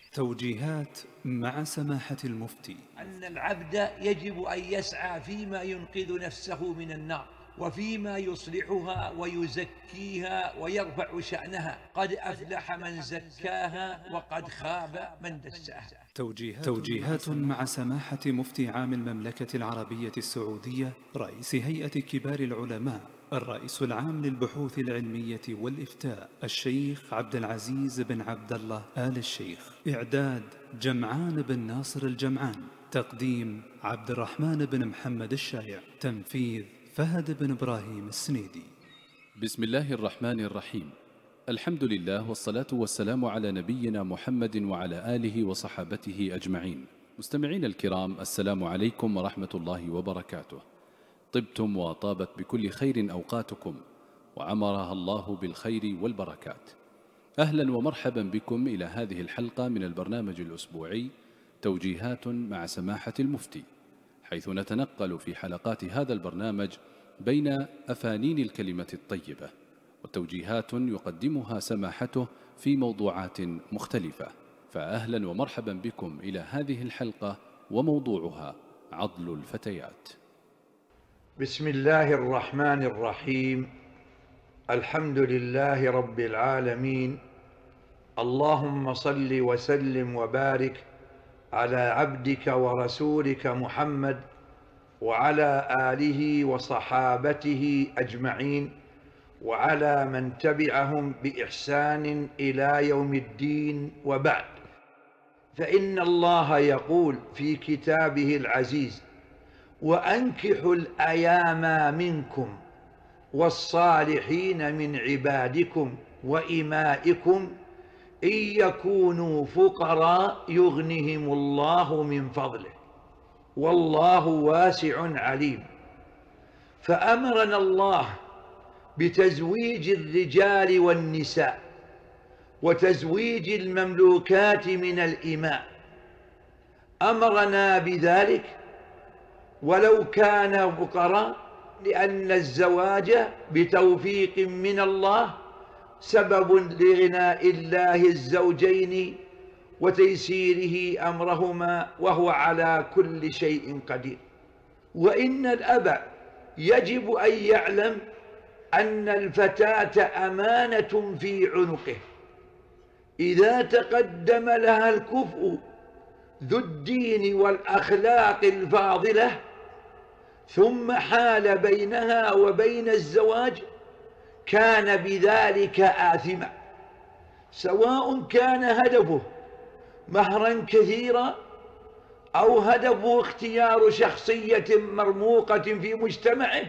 توجيهات مع سماحة المفتي. أن العبد يجب أن يسعى فيما ينقذ نفسه من النار، وفيما يصلحها ويزكيها ويرفع شأنها. قد أفلح من زكاها وقد خاب من دساها. توجيهات مع سماحة مفتي عام المملكة العربية السعودية، رئيس هيئة كبار العلماء، الرئيس العام للبحوث العلمية والإفتاء، الشيخ عبد العزيز بن عبد الله آل الشيخ. إعداد جمعان بن ناصر الجمعان. تقديم عبد الرحمن بن محمد الشايع. تنفيذ فهد بن إبراهيم السنيدي. بسم الله الرحمن الرحيم. الحمد لله والصلاة والسلام على نبينا محمد وعلى آله وصحابته أجمعين. مستمعين الكرام، السلام عليكم ورحمة الله وبركاته. طبتم وطابت بكل خير أوقاتكم، وعمرها الله بالخير والبركات. أهلا ومرحبا بكم إلى هذه الحلقة من البرنامج الأسبوعي توجيهات مع سماحة المفتي، حيث نتنقل في حلقات هذا البرنامج بين أفانين الكلمة الطيبة وتوجيهات يقدمها سماحته في موضوعات مختلفة. فأهلا ومرحبا بكم إلى هذه الحلقة، وموضوعها عضل الفتيات. بسم الله الرحمن الرحيم. الحمد لله رب العالمين. اللهم صل وسلم وبارك على عبدك ورسولك محمد وعلى آله وصحابته أجمعين، وعلى من تبعهم بإحسان إلى يوم الدين، وبعد. فإن الله يقول في كتابه العزيز: وأنكحوا الأيام منكم والصالحين من عبادكم وإمائكم إن يكونوا فقراء يغنهم الله من فضله والله واسع عليم. فأمرنا الله بتزويج الرجال والنساء وتزويج المملوكات من الإماء. أمرنا بذلك ولو كان فقراء، لأن الزواج بتوفيق من الله سبب لغناء الله الزوجين وتيسيره أمرهما، وهو على كل شيء قدير. وإن الأب يجب أن يعلم أن الفتاة أمانة في عنقه، إذا تقدم لها الكفء ذو الدين والأخلاق الفاضلة ثم حال بينها وبين الزواج كان بذلك آثما، سواء كان هدفه مهرا كثيرا أو هدفه اختيار شخصية مرموقة في مجتمعه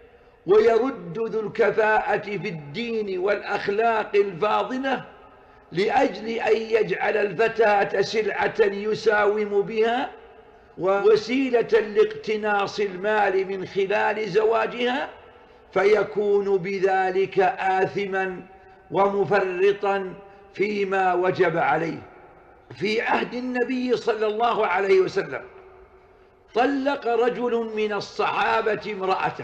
ويرد ذو الكفاءة في الدين والأخلاق الفاضلة لأجل أن يجعل الفتاة سلعة يساوم بها ووسيلة لاقتناص المال من خلال زواجها، فيكون بذلك آثما ومفرطا فيما وجب عليه. في عهد النبي صلى الله عليه وسلم طلق رجل من الصحابة امرأته،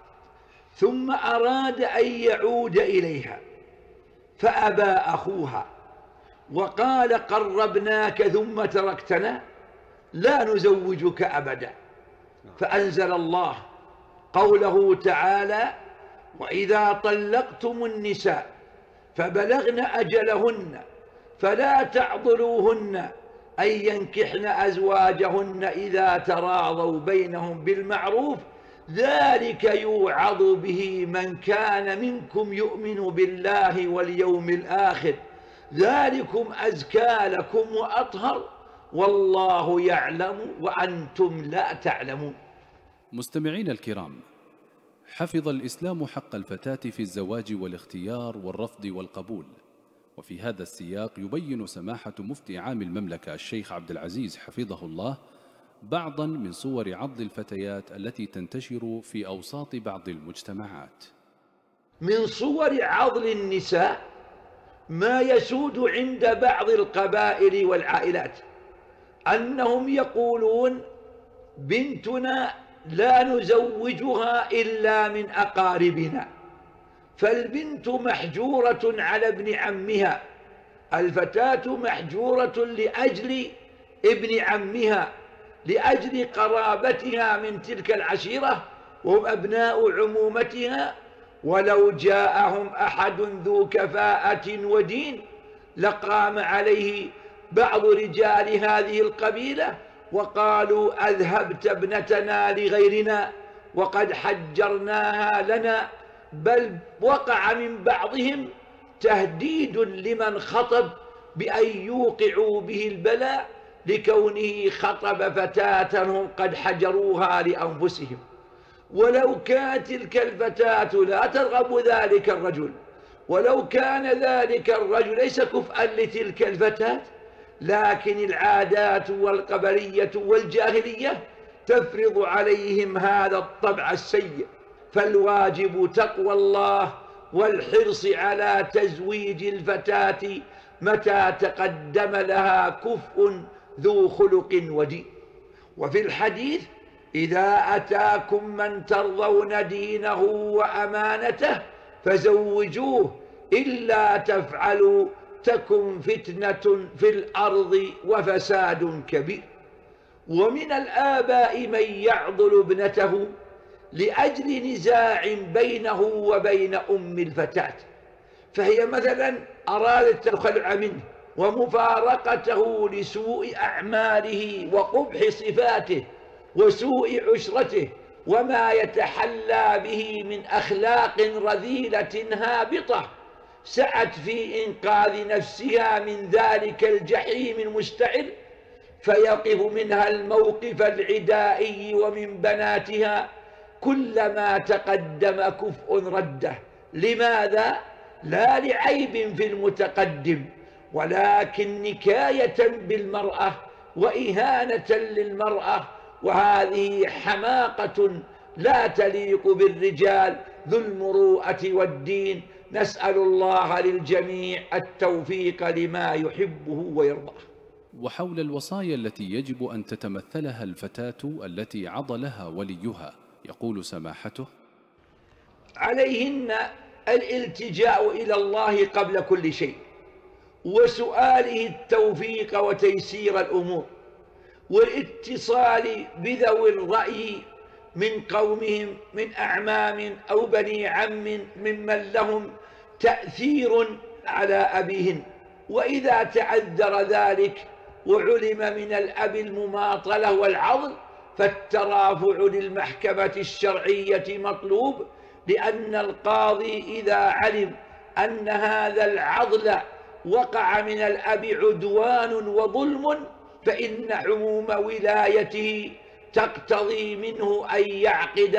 ثم أراد أن يعود إليها فأبى أخوها وقال: قربناك ثم تركتنا، لا نزوجك أبدا. فأنزل الله قوله تعالى: وإذا طلقتم النساء فبلغن أجلهن فلا تعضلوهن أن ينكحن أزواجهن إذا تراضوا بينهم بالمعروف، ذلك يوعظ به من كان منكم يؤمن بالله واليوم الآخر، ذلكم أزكى لكم وأطهر، والله يعلم وأنتم لا تعلمون. مستمعين الكرام، حفظ الإسلام حق الفتاة في الزواج والاختيار والرفض والقبول. وفي هذا السياق يبين سماحة مفتي عام المملكة الشيخ عبد العزيز حفظه الله بعضا من صور عضل الفتيات التي تنتشر في أوساط بعض المجتمعات. من صور عضل النساء ما يسود عند بعض القبائل والعائلات، أنهم يقولون: بنتنا لا نزوجها إلا من أقاربنا، فالبنت محجورة على ابن عمها الفتاة محجورة لأجل ابن عمها، لأجل قرابتها من تلك العشيرة وهم أبناء عمومتها. ولو جاءهم أحد ذو كفاءة ودين لقام عليه بعض رجال هذه القبيلة وقالوا أذهبت ابنتنا لغيرنا وقد حجرناها لنا، بل وقع من بعضهم تهديد لمن خطب بأن يوقعوا به البلاء لكونه خطب فتاة هم قد حجروها لأنفسهم. ولو كانت تلك الفتاة لا ترغب ذلك الرجل، ولو كان ذلك الرجل ليس كفءا لتلك الفتاة، لكن العادات والقبلية والجاهلية تفرض عليهم هذا الطبع السيء. فالواجب تقوى الله والحرص على تزويج الفتاة متى تقدم لها كفء ذو خلق ودين. وفي الحديث: إذا أتاكم من ترضون دينه وأمانته فزوجوه، إلا تفعلوا تكن فتنة في الأرض وفساد كبير. ومن الآباء من يعضل ابنته لأجل نزاع بينه وبين أم الفتاة، فهي مثلا أرادت الخلع منه ومفارقته لسوء أعماله وقبح صفاته وسوء عشرته وما يتحلى به من أخلاق رذيلة هابطة، سعت في إنقاذ نفسها من ذلك الجحيم المشتعل، فيقف منها الموقف العدائي ومن بناتها كلما تقدم كفء رده. لماذا؟ لا لعيب في المتقدم، ولكن نكاية بالمرأة وإهانة للمرأة، وهذه حماقة لا تليق بالرجال ذو المروءة والدين. نسأل الله للجميع التوفيق لما يحبه ويرضاه. وحول الوصايا التي يجب أن تتمثلها الفتاة التي عضلها وليها يقول سماحته: عليهن الالتجاء إلى الله قبل كل شيء، وسؤاله التوفيق وتيسير الأمور، والاتصال بذوي الرأي من قومهم من أعمام أو بني عم ممن لهم تأثير على أبيهن. وإذا تعذر ذلك وعلم من الأب المماطلة والعضل فالترافع للمحكمة الشرعية مطلوب، لأن القاضي إذا علم أن هذا العضل وقع من الأب عدوان وظلم فإن عموم ولايته تقتضي منه أن يعقد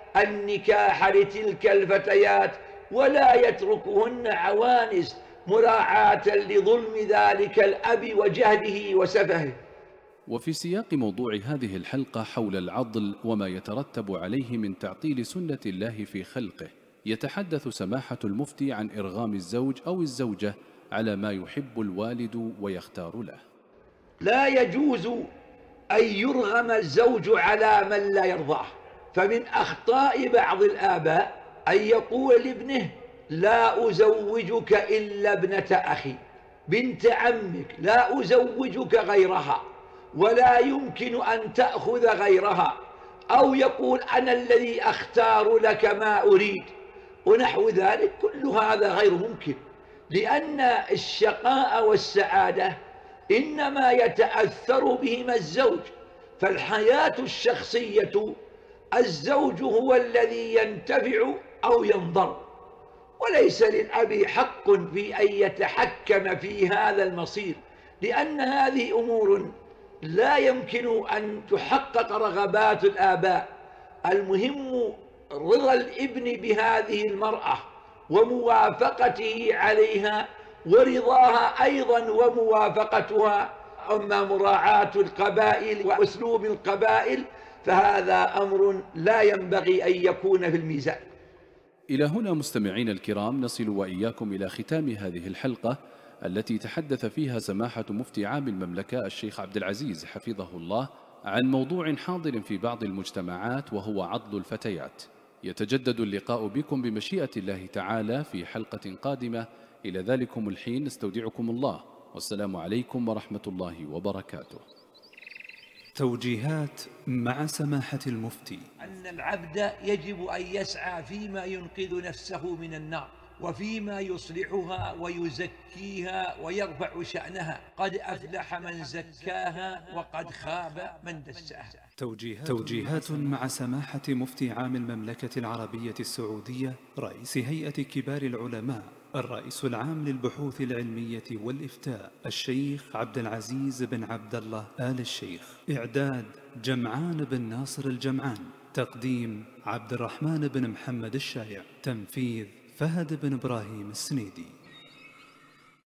النكاح لتلك الفتيات ولا يتركهن عوانس مراعاة لظلم ذلك الأب وجهله وسفهه. وفي سياق موضوع هذه الحلقة حول العضل وما يترتب عليه من تعطيل سنة الله في خلقه، يتحدث سماحة المفتي عن إرغام الزوج أو الزوجة على ما يحب الوالد ويختار له. لا يجوز أن يرغم الزوج على من لا يرضاه، فمن أخطاء بعض الآباء أن يقول لابنه: لا أزوجك إلا ابنة أخي، بنت عمك لا أزوجك غيرها، ولا يمكن أن تأخذ غيرها، أو يقول: أنا الذي أختار لك ما أريد، ونحو ذلك. كل هذا غير ممكن، لأن الشقاء والسعادة إنما يتأثر بهما الزوج، فالحياة الشخصية الزوج هو الذي ينتفع أو ينضر، وليس للأب حق في أن يتحكم في هذا المصير، لأن هذه أمور لا يمكن أن تحقق رغبات الآباء. المهم رضا الابن بهذه المرأة وموافقته عليها ورضاها أيضا وموافقتها. أما مراعاة القبائل وأسلوب القبائل فهذا أمر لا ينبغي أن يكون في الميزان. إلى هنا مستمعين الكرام نصل وإياكم إلى ختام هذه الحلقة التي تحدث فيها سماحة مفتي عام المملكة الشيخ عبد العزيز حفظه الله عن موضوع حاضر في بعض المجتمعات وهو عضل الفتيات. يتجدد اللقاء بكم بمشيئة الله تعالى في حلقة قادمة. إلى ذلكم الحين نستودعكم الله والسلام عليكم ورحمة الله وبركاته. توجيهات مع سماحة المفتي. أن العبد يجب أن يسعى فيما ينقذ نفسه من النار وفيما يصلحها ويزكيها ويرفع شأنها. قد أفلح من زكاها وقد خاب من دساها. توجيهات مع سماحة مفتي عام المملكة العربية السعودية رئيس هيئة كبار العلماء الرئيس العام للبحوث العلمية والإفتاء الشيخ عبد العزيز بن عبد الله آل الشيخ. إعداد جمعان بن ناصر الجمعان. تقديم عبد الرحمن بن محمد الشايع. تنفيذ فهد بن إبراهيم السنيدي.